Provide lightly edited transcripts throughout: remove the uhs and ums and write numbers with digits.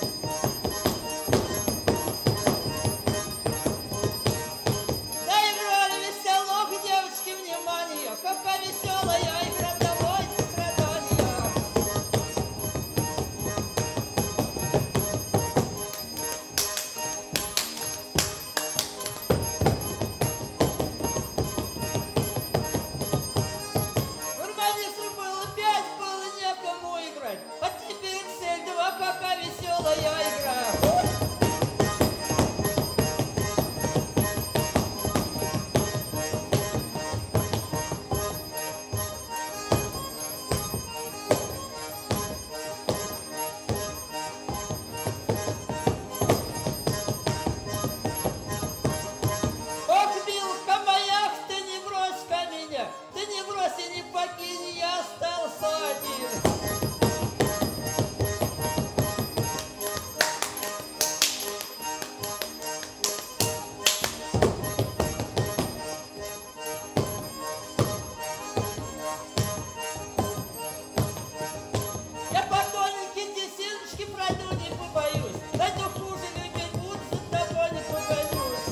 Доиграли веселух, девочки, внимание, какая веселая игра, давайте страдания. Урбанисту было 5, было некому играть, а теперь цель 2, какая веселая игра. Ох, милка моя, ты не брось-ка меня, ты не брось и не покинь, я остался один. Я по тоненькой тесиночке пройду, не побоюсь, найду хуже людей будут, за тобой не погонюсь.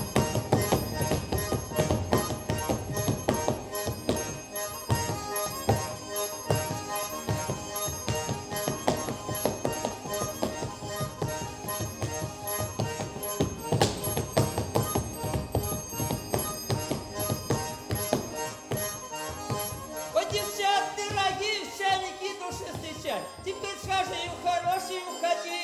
Вот девчат, дорогие, вся Никитуши встречать. Теперь скажи им хороший, уходи